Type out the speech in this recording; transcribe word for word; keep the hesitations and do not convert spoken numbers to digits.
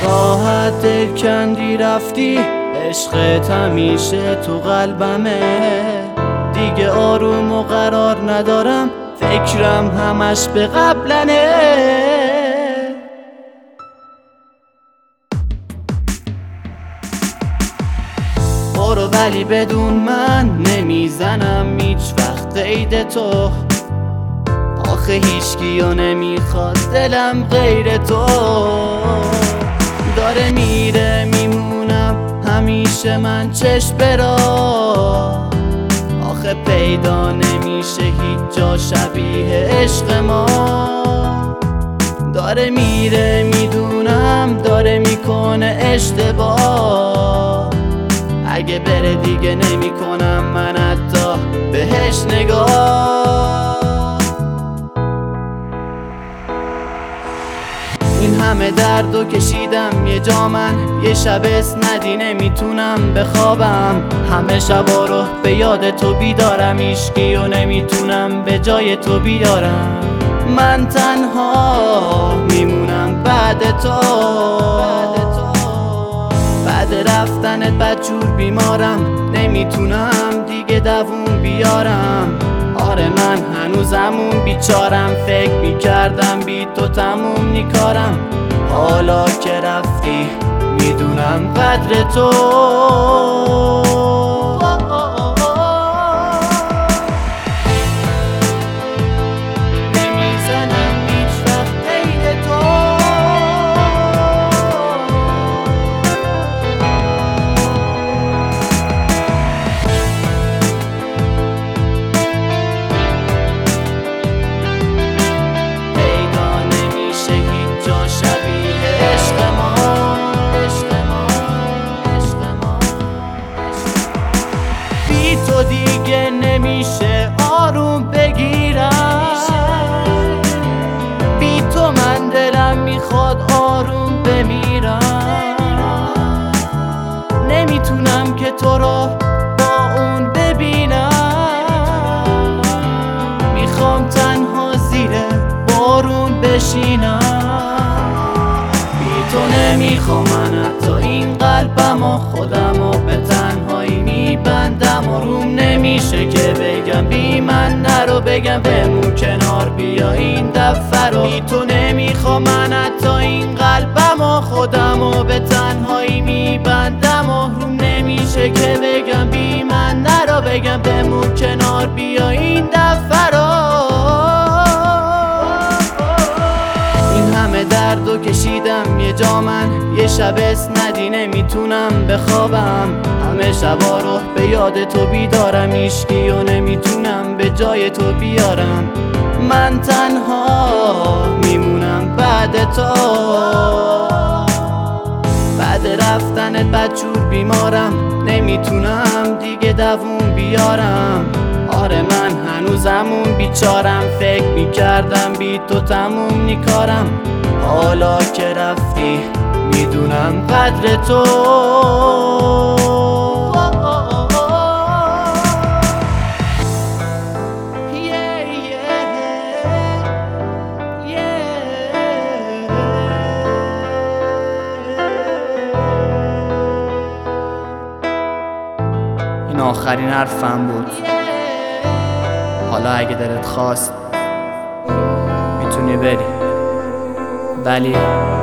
راحت دل کندی رفتی، عشقت همیشه تو قلبمه. دیگه آروم و قرار ندارم، فکرم همش به قبلنه. برو ولی بدون من نمیزنم هیچ وقت قید تو. آخه هیچکیو نمیخواد دلم غیر تو. داره میره میمونم همیشه من چشم برا. آخه پیدا نمیشه هیچ جا شبیه عشق ما. داره میره میدونم داره میکنه اشتباه. اگه بره دیگه نمیکنم من حتی بهش نگاه. این همه دردو کشیدم یه جا من، یه شب اسندی نمیتونم بخوابم. همه شبا رو به یاد تو بیدارم، هیچکیو نمیتونم به جای تو بیارم. من تنها میمونم بعد تو. بعد رفتنت بدجور بیمارم، نمیتونم دیگه دووم بیارم. آره من هنوزمون بیچارم، فکر میکردم بی تو تموم نیکارم. حالا که رفتی میدونم قدر تو. تو دیگه نمیشه آروم بگیرم. بی تو من دلم میخواد آروم بمیرم. نمیتونم که تو رو با اون ببینم. میخوام تنها زیر بارون بشینم. بی تو نمیخوام من حتی این قلبم و خودم و به تنهایی میبندم. و روم نمیشه که بگم بی من نرو، بگم بمون کنار بیا این دفعه رو. بی تو نمیخوام من حتی این قلبم و خودم و به تنهایی میبندم. و روم نمیشه که بگم بی من نرو، بگم بمون کنار بیا این دفعه رو. این همه دردو کشیدم یه جا من، یه شب اسندی نمیتونم بخوابم. همه شبا رو به یاد تو بیدارم، هیچکیو نمیتونم به جای تو بیارم. من تنها میمونم بعد تو. بعد رفتنت بدجور بیمارم، نمیتونم دیگه دووم بیارم. آره من هنوزمون بیچارم، فکر میکردم بی تو تموم نیکارم. حالا که رفتی میدونم قدر تو. این آخرین حرفم بود. حالا اگه دلت خواست میتونی بری، ولی